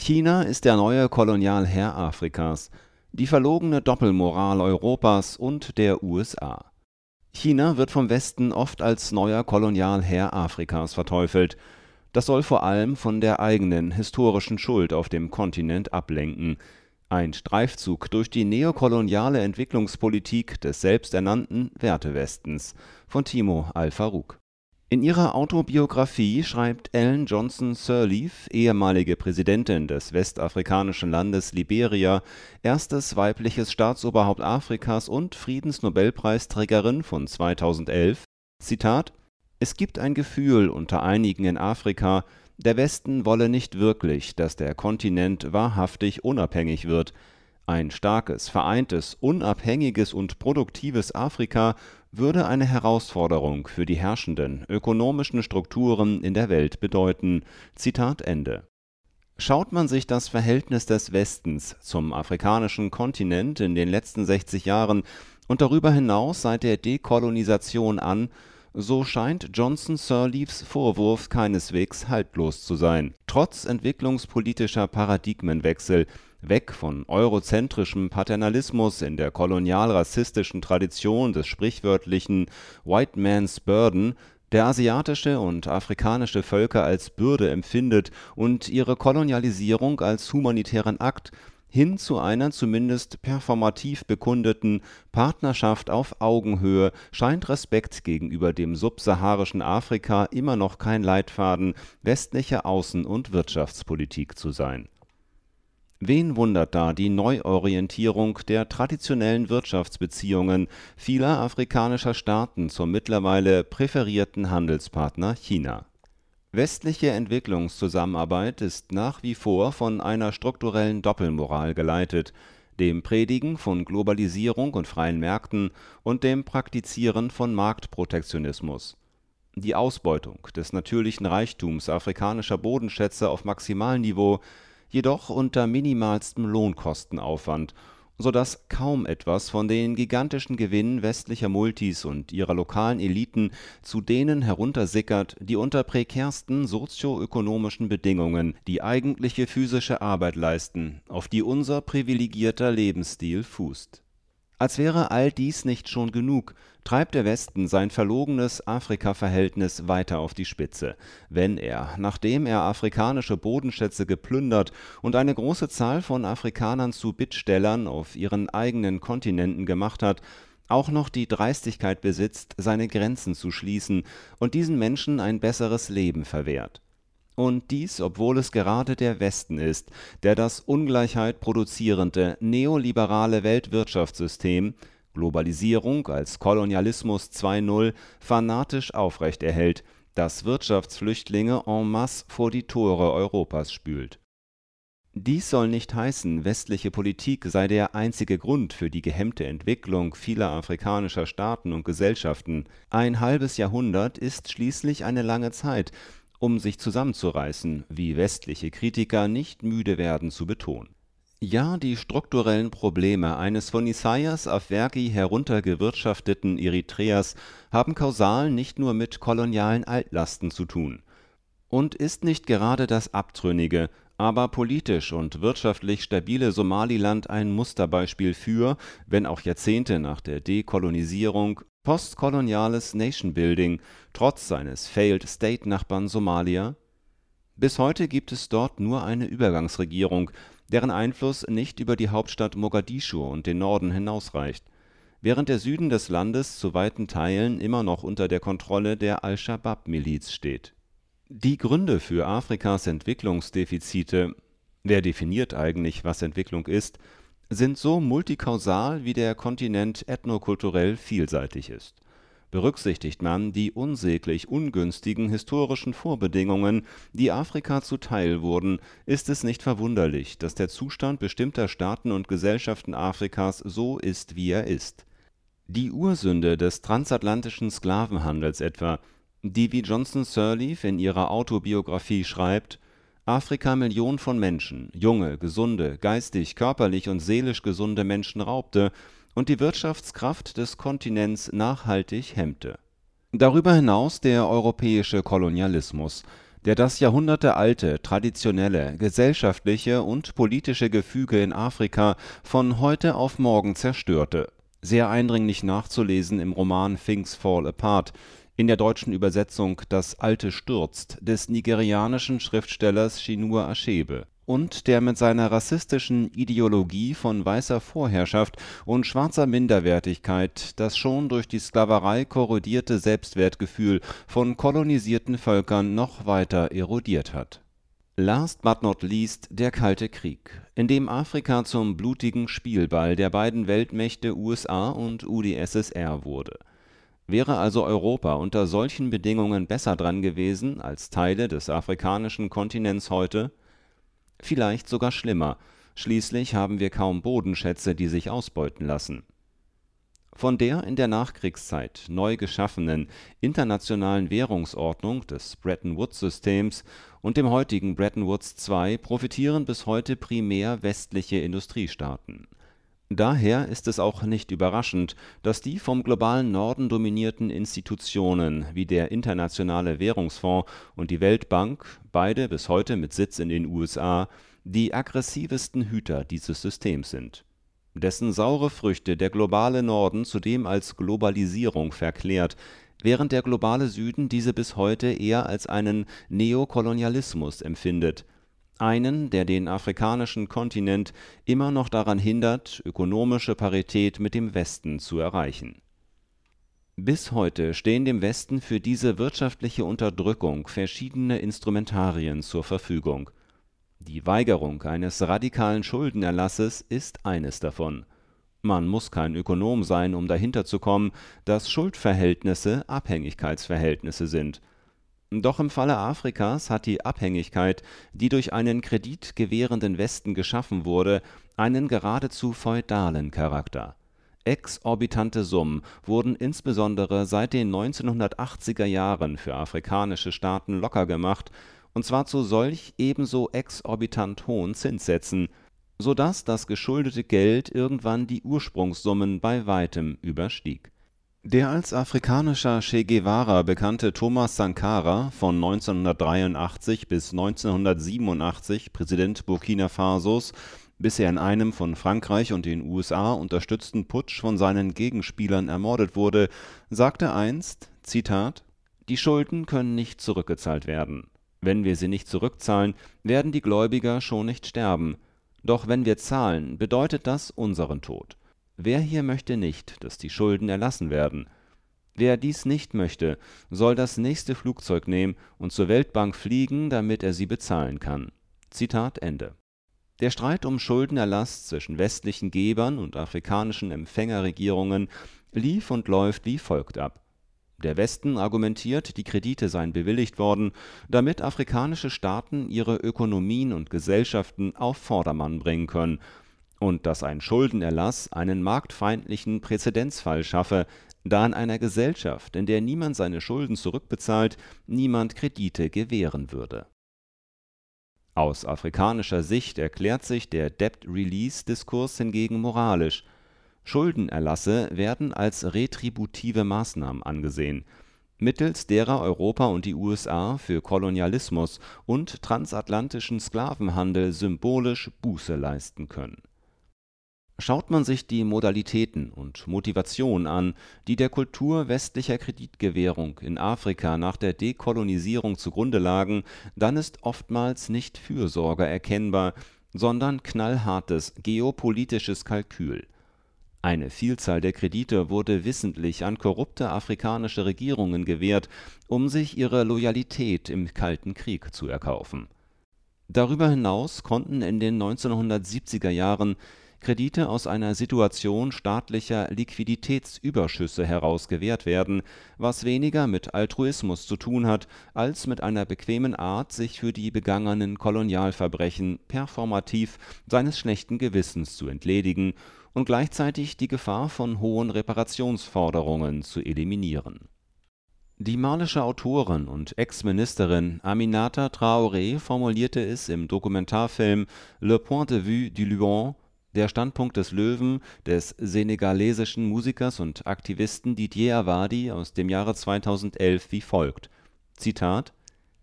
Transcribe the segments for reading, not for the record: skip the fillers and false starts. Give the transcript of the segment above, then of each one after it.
China ist der neue Kolonialherr Afrikas, die verlogene Doppelmoral Europas und der USA. China wird vom Westen oft als neuer Kolonialherr Afrikas verteufelt. Das soll vor allem von der eigenen historischen Schuld auf dem Kontinent ablenken. Ein Streifzug durch die neokoloniale Entwicklungspolitik des selbsternannten Wertewestens von Timo Al-Faruq. In ihrer Autobiografie schreibt Ellen Johnson Sirleaf, ehemalige Präsidentin des westafrikanischen Landes Liberia, erstes weibliches Staatsoberhaupt Afrikas und Friedensnobelpreisträgerin von 2011, Zitat: Es gibt ein Gefühl unter einigen in Afrika, der Westen wolle nicht wirklich, dass der Kontinent wahrhaftig unabhängig wird. Ein starkes, vereintes, unabhängiges und produktives Afrika würde eine Herausforderung für die herrschenden ökonomischen Strukturen in der Welt bedeuten. Zitat Ende. Schaut man sich das Verhältnis des Westens zum afrikanischen Kontinent in den letzten 60 Jahren und darüber hinaus seit der Dekolonisation an, so scheint Johnson Sirleafs Vorwurf keineswegs haltlos zu sein. Trotz entwicklungspolitischer Paradigmenwechsel, weg von eurozentrischem Paternalismus in der kolonial-rassistischen Tradition des sprichwörtlichen White Man's Burden, der asiatische und afrikanische Völker als Bürde empfindet und ihre Kolonialisierung als humanitären Akt, hin zu einer zumindest performativ bekundeten Partnerschaft auf Augenhöhe scheint Respekt gegenüber dem subsaharischen Afrika immer noch kein Leitfaden westlicher Außen- und Wirtschaftspolitik zu sein. Wen wundert da die Neuorientierung der traditionellen Wirtschaftsbeziehungen vieler afrikanischer Staaten zum mittlerweile präferierten Handelspartner China? Westliche Entwicklungszusammenarbeit ist nach wie vor von einer strukturellen Doppelmoral geleitet, dem Predigen von Globalisierung und freien Märkten und dem Praktizieren von Marktprotektionismus. Die Ausbeutung des natürlichen Reichtums afrikanischer Bodenschätze auf Maximalniveau, jedoch unter minimalstem Lohnkostenaufwand, sodass kaum etwas von den gigantischen Gewinnen westlicher Multis und ihrer lokalen Eliten zu denen heruntersickert, die unter prekärsten sozioökonomischen Bedingungen die eigentliche physische Arbeit leisten, auf die unser privilegierter Lebensstil fußt. Als wäre all dies nicht schon genug, treibt der Westen sein verlogenes Afrika-Verhältnis weiter auf die Spitze, wenn er, nachdem er afrikanische Bodenschätze geplündert und eine große Zahl von Afrikanern zu Bittstellern auf ihren eigenen Kontinenten gemacht hat, auch noch die Dreistigkeit besitzt, seine Grenzen zu schließen und diesen Menschen ein besseres Leben verwehrt. Und dies, obwohl es gerade der Westen ist, der das Ungleichheit produzierende neoliberale Weltwirtschaftssystem, Globalisierung als Kolonialismus 2.0, fanatisch aufrechterhält, das Wirtschaftsflüchtlinge en masse vor die Tore Europas spült. Dies soll nicht heißen, westliche Politik sei der einzige Grund für die gehemmte Entwicklung vieler afrikanischer Staaten und Gesellschaften. Ein halbes Jahrhundert ist schließlich eine lange Zeit, um sich zusammenzureißen, wie westliche Kritiker nicht müde werden zu betonen. Ja, die strukturellen Probleme eines von Isaias Afwerki heruntergewirtschafteten Eritreas haben kausal nicht nur mit kolonialen Altlasten zu tun. Und ist nicht gerade das abtrünnige, aber politisch und wirtschaftlich stabile Somaliland ein Musterbeispiel für, wenn auch Jahrzehnte nach der Dekolonisierung, postkoloniales Nation-Building, trotz seines Failed-State-Nachbarn Somalia? Bis heute gibt es dort nur eine Übergangsregierung, deren Einfluss nicht über die Hauptstadt Mogadischu und den Norden hinausreicht, während der Süden des Landes zu weiten Teilen immer noch unter der Kontrolle der Al-Shabaab-Miliz steht. Die Gründe für Afrikas Entwicklungsdefizite – wer definiert eigentlich, was Entwicklung ist? – sind so multikausal, wie der Kontinent ethnokulturell vielseitig ist. Berücksichtigt man die unsäglich ungünstigen historischen Vorbedingungen, die Afrika zuteil wurden, ist es nicht verwunderlich, dass der Zustand bestimmter Staaten und Gesellschaften Afrikas so ist, wie er ist. Die Ursünde des transatlantischen Sklavenhandels etwa, die wie Johnson Sirleaf in ihrer Autobiografie schreibt, Afrika Millionen von Menschen, junge, gesunde, geistig, körperlich und seelisch gesunde Menschen raubte und die Wirtschaftskraft des Kontinents nachhaltig hemmte. Darüber hinaus der europäische Kolonialismus, der das jahrhundertealte, traditionelle, gesellschaftliche und politische Gefüge in Afrika von heute auf morgen zerstörte. Sehr eindringlich nachzulesen im Roman Things Fall Apart, in der deutschen Übersetzung Das Alte stürzt des nigerianischen Schriftstellers Chinua Achebe, und der mit seiner rassistischen Ideologie von weißer Vorherrschaft und schwarzer Minderwertigkeit das schon durch die Sklaverei korrodierte Selbstwertgefühl von kolonisierten Völkern noch weiter erodiert hat. Last but not least der Kalte Krieg, in dem Afrika zum blutigen Spielball der beiden Weltmächte USA und UdSSR wurde. Wäre also Europa unter solchen Bedingungen besser dran gewesen als Teile des afrikanischen Kontinents heute? Vielleicht sogar schlimmer, schließlich haben wir kaum Bodenschätze, die sich ausbeuten lassen. Von der in der Nachkriegszeit neu geschaffenen internationalen Währungsordnung des Bretton-Woods-Systems und dem heutigen Bretton Woods II profitieren bis heute primär westliche Industriestaaten. Daher ist es auch nicht überraschend, dass die vom globalen Norden dominierten Institutionen wie der Internationale Währungsfonds und die Weltbank, beide bis heute mit Sitz in den USA, die aggressivsten Hüter dieses Systems sind, dessen saure Früchte der globale Norden zudem als Globalisierung verklärt, während der globale Süden diese bis heute eher als einen Neokolonialismus empfindet, einen, der den afrikanischen Kontinent immer noch daran hindert, ökonomische Parität mit dem Westen zu erreichen. Bis heute stehen dem Westen für diese wirtschaftliche Unterdrückung verschiedene Instrumentarien zur Verfügung. Die Weigerung eines radikalen Schuldenerlasses ist eines davon. Man muss kein Ökonom sein, um dahinter zu kommen, dass Schuldverhältnisse Abhängigkeitsverhältnisse sind. Doch im Falle Afrikas hat die Abhängigkeit, die durch einen kreditgewährenden Westen geschaffen wurde, einen geradezu feudalen Charakter. Exorbitante Summen wurden insbesondere seit den 1980er Jahren für afrikanische Staaten locker gemacht, und zwar zu solch ebenso exorbitant hohen Zinssätzen, sodass das geschuldete Geld irgendwann die Ursprungssummen bei weitem überstieg. Der als afrikanischer Che Guevara bekannte Thomas Sankara, von 1983 bis 1987 Präsident Burkina Fasos, bis er in einem von Frankreich und den USA unterstützten Putsch von seinen Gegenspielern ermordet wurde, sagte einst, Zitat: Die Schulden können nicht zurückgezahlt werden. Wenn wir sie nicht zurückzahlen, werden die Gläubiger schon nicht sterben. Doch wenn wir zahlen, bedeutet das unseren Tod. Wer hier möchte nicht, dass die Schulden erlassen werden? Wer dies nicht möchte, soll das nächste Flugzeug nehmen und zur Weltbank fliegen, damit er sie bezahlen kann. Zitat Ende. Der Streit um Schuldenerlass zwischen westlichen Gebern und afrikanischen Empfängerregierungen lief und läuft wie folgt ab. Der Westen argumentiert, die Kredite seien bewilligt worden, damit afrikanische Staaten ihre Ökonomien und Gesellschaften auf Vordermann bringen können, und dass ein Schuldenerlass einen marktfeindlichen Präzedenzfall schaffe, da in einer Gesellschaft, in der niemand seine Schulden zurückbezahlt, niemand Kredite gewähren würde. Aus afrikanischer Sicht erklärt sich der Debt-Release-Diskurs hingegen moralisch. Schuldenerlasse werden als retributive Maßnahmen angesehen, mittels derer Europa und die USA für Kolonialismus und transatlantischen Sklavenhandel symbolisch Buße leisten können. Schaut man sich die Modalitäten und Motivation an, die der Kultur westlicher Kreditgewährung in Afrika nach der Dekolonisierung zugrunde lagen, dann ist oftmals nicht Fürsorge erkennbar, sondern knallhartes geopolitisches Kalkül. Eine Vielzahl der Kredite wurde wissentlich an korrupte afrikanische Regierungen gewährt, um sich ihre Loyalität im Kalten Krieg zu erkaufen. Darüber hinaus konnten in den 1970er Jahren Kredite aus einer Situation staatlicher Liquiditätsüberschüsse heraus gewährt werden, was weniger mit Altruismus zu tun hat, als mit einer bequemen Art, sich für die begangenen Kolonialverbrechen performativ seines schlechten Gewissens zu entledigen und gleichzeitig die Gefahr von hohen Reparationsforderungen zu eliminieren. Die malische Autorin und Ex-Ministerin Aminata Traoré formulierte es im Dokumentarfilm Le Point de vue du Lion, der Standpunkt des Löwen, des senegalesischen Musikers und Aktivisten Didier Awadi aus dem Jahre 2011 wie folgt: Zitat: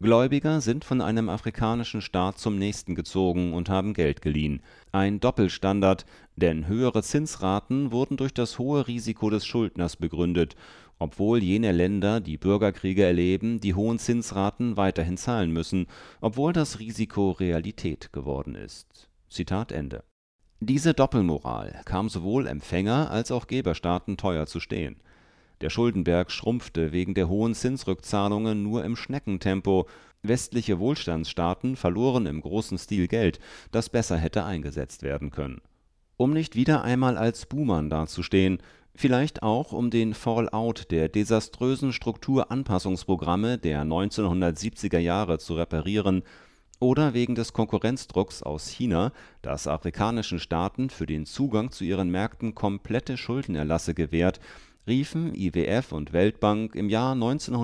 Gläubiger sind von einem afrikanischen Staat zum nächsten gezogen und haben Geld geliehen. Ein Doppelstandard, denn höhere Zinsraten wurden durch das hohe Risiko des Schuldners begründet, obwohl jene Länder, die Bürgerkriege erleben, die hohen Zinsraten weiterhin zahlen müssen, obwohl das Risiko Realität geworden ist. Zitat Ende. Diese Doppelmoral kam sowohl Empfänger als auch Geberstaaten teuer zu stehen. Der Schuldenberg schrumpfte wegen der hohen Zinsrückzahlungen nur im Schneckentempo. Westliche Wohlstandsstaaten verloren im großen Stil Geld, das besser hätte eingesetzt werden können. Um nicht wieder einmal als Buhmann dazustehen, vielleicht auch um den Fallout der desaströsen Strukturanpassungsprogramme der 1970er Jahre zu reparieren, oder wegen des Konkurrenzdrucks aus China, das afrikanischen Staaten für den Zugang zu ihren Märkten komplette Schuldenerlasse gewährt, riefen IWF und Weltbank im Jahr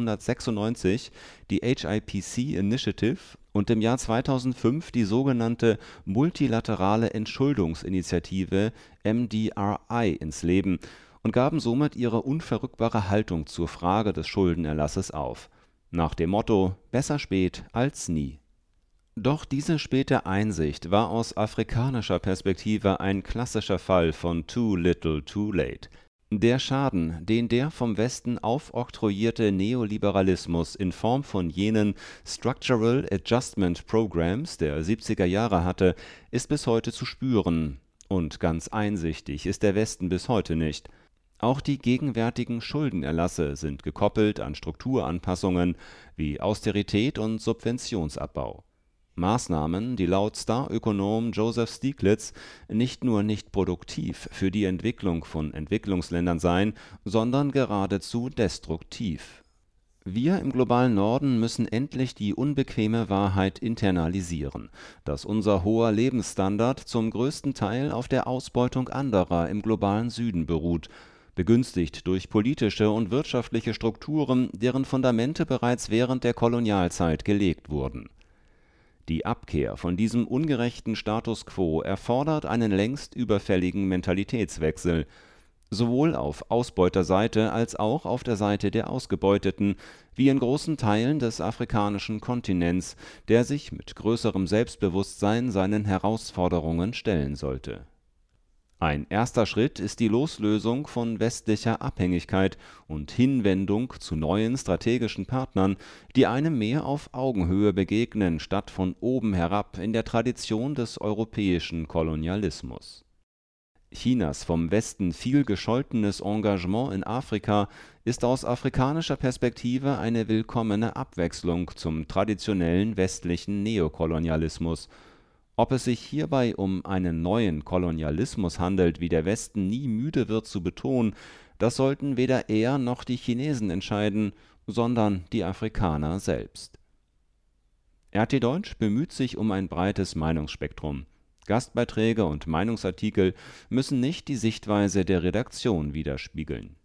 1996 die HIPC Initiative und im Jahr 2005 die sogenannte Multilaterale Entschuldungsinitiative MDRI ins Leben und gaben somit ihre unverrückbare Haltung zur Frage des Schuldenerlasses auf. Nach dem Motto: Besser spät als nie. Doch diese späte Einsicht war aus afrikanischer Perspektive ein klassischer Fall von too little too late. Der Schaden, den der vom Westen aufoktroyierte Neoliberalismus in Form von jenen Structural Adjustment Programs der 70er Jahre hatte, ist bis heute zu spüren. Und ganz einsichtig ist der Westen bis heute nicht. Auch die gegenwärtigen Schuldenerlasse sind gekoppelt an Strukturanpassungen wie Austerität und Subventionsabbau. Maßnahmen, die laut Star-Ökonom Joseph Stiglitz nicht nur nicht produktiv für die Entwicklung von Entwicklungsländern seien, sondern geradezu destruktiv. Wir im globalen Norden müssen endlich die unbequeme Wahrheit internalisieren, dass unser hoher Lebensstandard zum größten Teil auf der Ausbeutung anderer im globalen Süden beruht, begünstigt durch politische und wirtschaftliche Strukturen, deren Fundamente bereits während der Kolonialzeit gelegt wurden. Die Abkehr von diesem ungerechten Status quo erfordert einen längst überfälligen Mentalitätswechsel, sowohl auf Ausbeuterseite als auch auf der Seite der Ausgebeuteten, wie in großen Teilen des afrikanischen Kontinents, der sich mit größerem Selbstbewusstsein seinen Herausforderungen stellen sollte. Ein erster Schritt ist die Loslösung von westlicher Abhängigkeit und Hinwendung zu neuen strategischen Partnern, die einem mehr auf Augenhöhe begegnen, statt von oben herab in der Tradition des europäischen Kolonialismus. Chinas vom Westen viel gescholtenes Engagement in Afrika ist aus afrikanischer Perspektive eine willkommene Abwechslung zum traditionellen westlichen Neokolonialismus. Ob es sich hierbei um einen neuen Kolonialismus handelt, wie der Westen nie müde wird zu betonen, das sollten weder er noch die Chinesen entscheiden, sondern die Afrikaner selbst. RT Deutsch bemüht sich um ein breites Meinungsspektrum. Gastbeiträge und Meinungsartikel müssen nicht die Sichtweise der Redaktion widerspiegeln.